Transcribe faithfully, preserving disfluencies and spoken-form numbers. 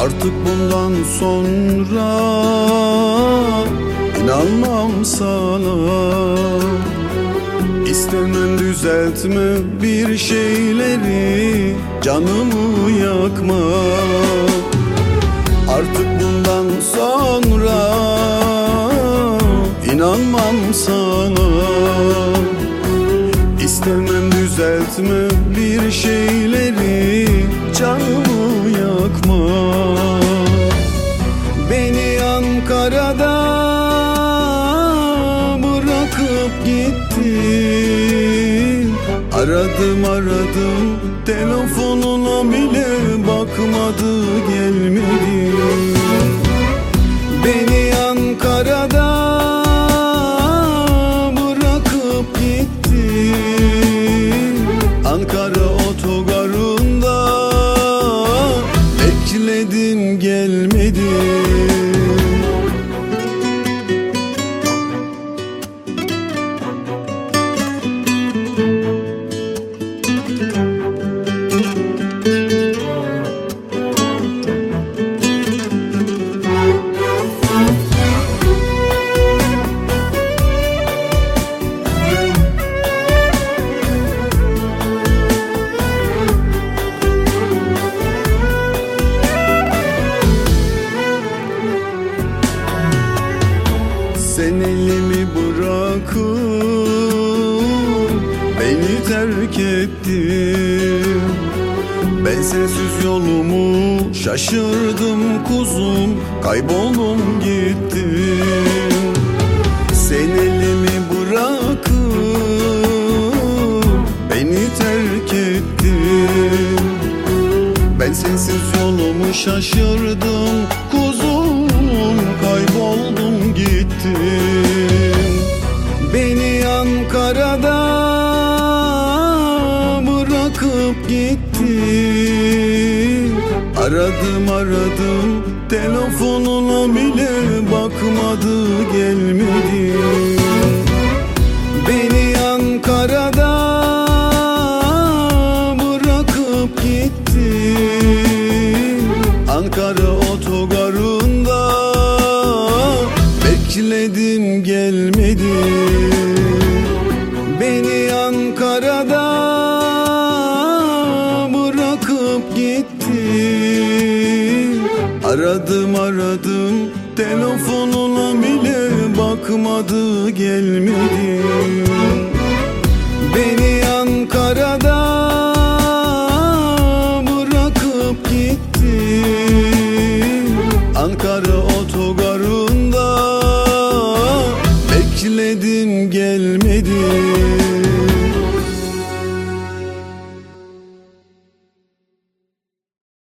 Artık bundan sonra inanmam sana. İstemem düzeltme bir şeyleri, canımı yakma. Artık bundan sonra inanmam sana. İstemem düzeltme bir şeyleri, canımı yakma. Beni Ankara'da bırakıp gittin. Aradım aradım, telefonuna bile bakmadı, gelmedi. Beni Ankara'da bırakıp gittin. Ankara otogarında bekledim, gelmedi. Sen elimi bırakıp beni terk ettin. Ben sensiz yolumu şaşırdım kuzum, kayboldum gittim. Sen elimi bırakıp beni terk ettin. Ben sensiz yolumu şaşırdım kuzum, kayboldum gittim. Beni Ankara'da bırakıp gittin. Aradım aradım, telefonuna bile bakmadı, gelmedi. Beni Ankara'da bırakıp gittin. Ankara otogarında bekledim, gelmedi. Beni Ankara'da bırakıp gittin. Aradım aradım, telefonuna bile bakmadı, gelmedi. Beni Ankara'da bırakıp gittin. Ankara otogarında bekledim, gelmedi.